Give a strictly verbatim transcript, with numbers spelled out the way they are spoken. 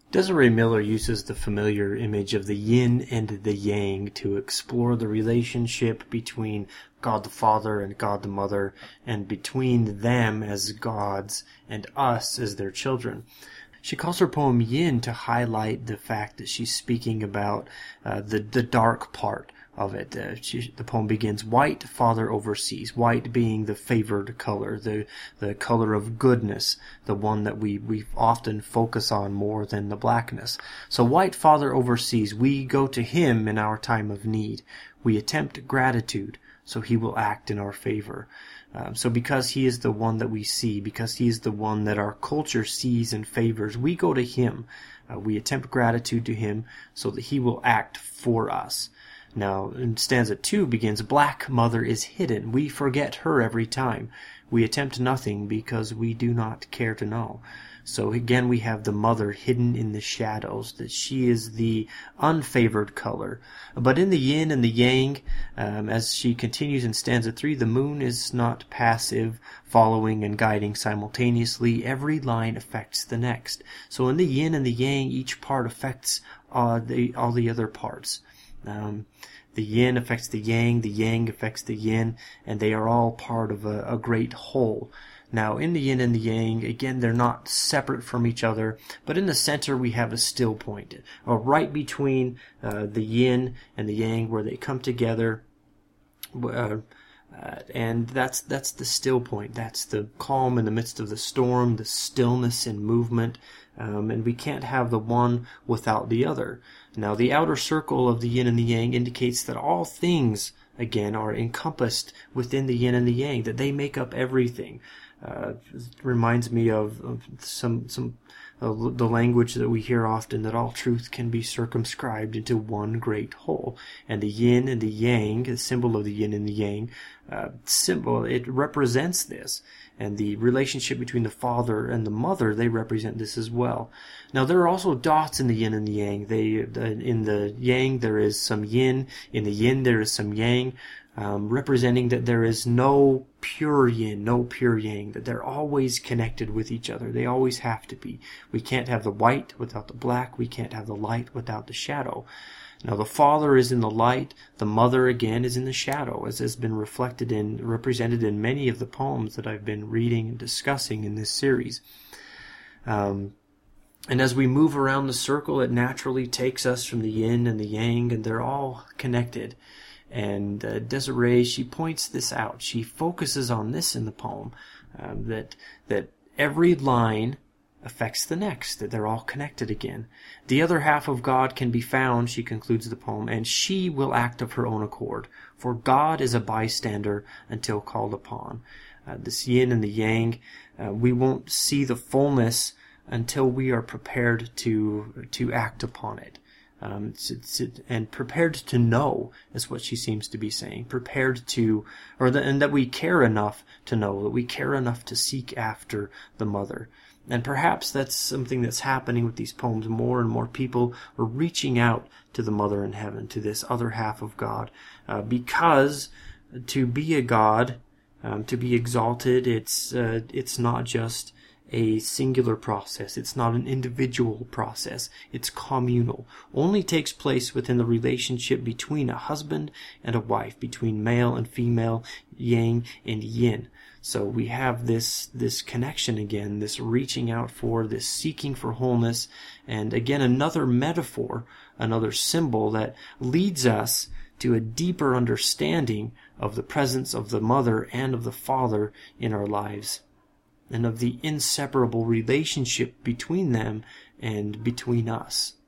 Desiree Miller uses the familiar image of the yin and the yang to explore the relationship between God the Father and God the Mother, and between them as gods and us as their children. She calls her poem Yin to highlight the fact that she's speaking about uh, the, the dark part of it. Uh, she, the poem begins, "White Father oversees," white being the favored color, the the color of goodness, the one that we, we often focus on more than the blackness. So white Father oversees, we go to him in our time of need. We attempt gratitude, so he will act in our favor. Um, so because he is the one that we see, because he is the one that our culture sees and favors, we go to him. Uh, we attempt gratitude to him so that he will act for us. Now, in stanza two begins, "Black Mother is hidden. We forget her every time. We attempt nothing because we do not care to know." So again, we have the mother hidden in the shadows, that she is the unfavored color. But in the yin and the yang, um, as she continues in stanza three, the moon is not passive, following and guiding simultaneously. Every line affects the next. So in the yin and the yang, each part affects uh, the, all the other parts. Um, the yin affects the yang, the yang affects the yin, and they are all part of a, a great whole. Now, in the yin and the yang, again, they're not separate from each other, but in the center we have a still point, or right between uh, the yin and the yang, where they come together, uh, uh, and that's that's the still point. That's the calm in the midst of the storm, the stillness in movement, um, and we can't have the one without the other. Now, the outer circle of the yin and the yang indicates that all things, again, are encompassed within the yin and the yang, that they make up everything. Uh, it reminds me of, of some some uh, the language that we hear often, that all truth can be circumscribed into one great whole. And the yin and the yang, the symbol of the yin and the yang, uh, symbol, it represents this. And the relationship between the father and the mother, they represent this as well. Now, there are also dots in the yin and the yang. They, in the yang, there is some yin. In the yin, there is some yang. Um, representing that there is no pure yin, no pure yang, that they're always connected with each other. They always have to be. We can't have the white without the black. We can't have the light without the shadow. Now, the father is in the light. The mother, again, is in the shadow, as has been reflected in, represented in many of the poems that I've been reading and discussing in this series. Um, and as we move around the circle, it naturally takes us from the yin and the yang, and they're all connected. And uh, Desiree, she points this out. She focuses on this in the poem, um, that that every line affects the next, that they're all connected again. The other half of God can be found, she concludes the poem, and she will act of her own accord, for God is a bystander until called upon. Uh, this yin and the yang, uh, we won't see the fullness until we are prepared to to act upon it. Um, it's, it's, it, and prepared to know is what she seems to be saying. Prepared to, or the, and that we care enough to know, that we care enough to seek after the mother. And perhaps that's something that's happening with these poems. More and more people are reaching out to the mother in heaven, to this other half of God, uh, because to be a God, um, to be exalted, it's uh, it's not just a singular process. It's not an individual process. It's communal. Only takes place within the relationship between a husband and a wife, between male and female, yang and yin. So we have this this connection again, this reaching out for, this seeking for wholeness, and again another metaphor, another symbol that leads us to a deeper understanding of the presence of the mother and of the father in our lives, and of the inseparable relationship between them and between us.